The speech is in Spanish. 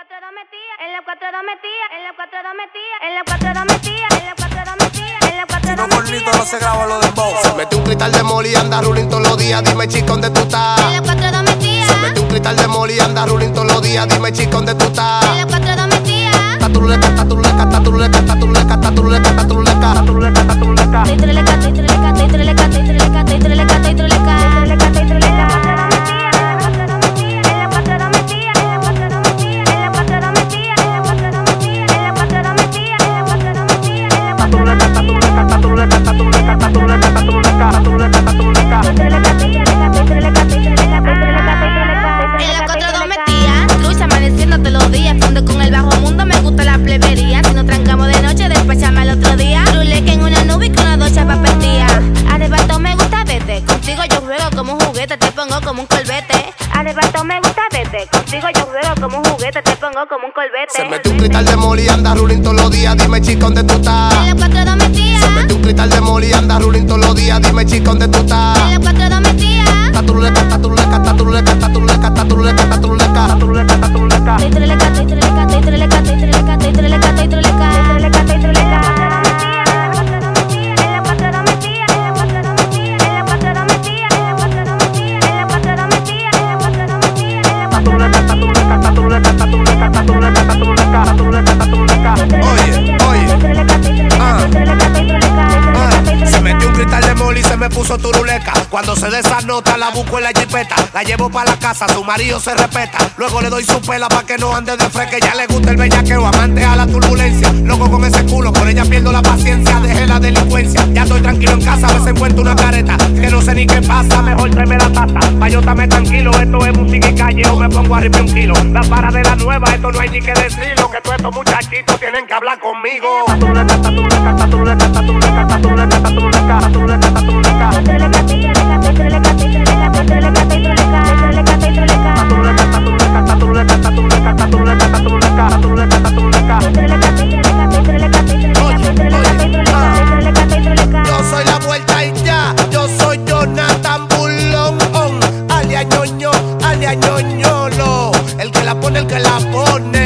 cuatro dos metía, en la cuatro dos metía, en la cuatro dos metía, en la cuatro dos metía, en la cuatro dos metía, en la cuatro dos metía. Si no no se graba lo de Bow. Se mete un cristal de moli y anda ruling todos los días. Dime chico, ¿dónde tú estás? En la cuatro dos metía. Se mete un cristal de moli y anda ruling todos los días. Dime chico, ¿dónde tú estás? En la cuatro dos metía. Tatuleca, tatuleca, tatuleca, tatuleca, tatuleca, tatuleca, tatuleca, tatuleca. Teitreleca, teitreleca, teitreleca, teitreleca, teitreleca, teitreleca. En la cuatro dos metía, lucha amaneciendo todos los días. Donde con el bajo mundo me gusta la plebería. Si nos trancamos de noche, despachame al otro día. Rule que en una nube y con una docha papetía. Arrebato me gusta verte, contigo yo juego como un juguete, te pongo como un colbete. Arrebato me gusta verte, contigo yo juego como un juguete, te pongo como un colbete. Se mete un cristal de moli y anda ruling todos los días. Dime chico, ¿dónde tú estás? En la cuatro dos metía. Se mete un cristal de moli y anda ruling todos los días. Dime chico, ¿dónde tú estás? En la cuatro dos metía. Tatuleca, tatuleca, tatuleca, tatuleca, tatuleca, tatuleca, tatuleca, tatuleca. Teitreleca, teitreleca, teitreleca, teitreleca, teitreleca, teitreleca. Se metió un cristal de moli y se me puso turuleca. Cuando se de esa nota la busco en la jipeta. La llevo para la casa, su marido se respeta. Luego le doy su pela pa' que no ande de fresca. Ya le gusta el bellaqueo, amante a la turbulencia. Loco con ese culo, por ella pierdo la paciencia. Dejé la delincuencia, ya estoy tranquilo en casa. A veces encuentro una careta, que no sé ni qué pasa. Mejor tráeme la taza, pa' yo estarme tranquilo. Esto es música y calle o me pongo a ripio un kilo. La para de la nueva, esto no hay ni que decirlo. Que todos estos muchachitos tienen que hablar conmigo. Tatuleca, tatuleca, tatuleca, tatuleca, tatuleca, tatuleca, tatuleca, tatuleca. Yo soy la vuelta y ya. Yo soy Jonathan Bulón, alias ñoño, alias ñoñolo. El que la pone, el que la pone.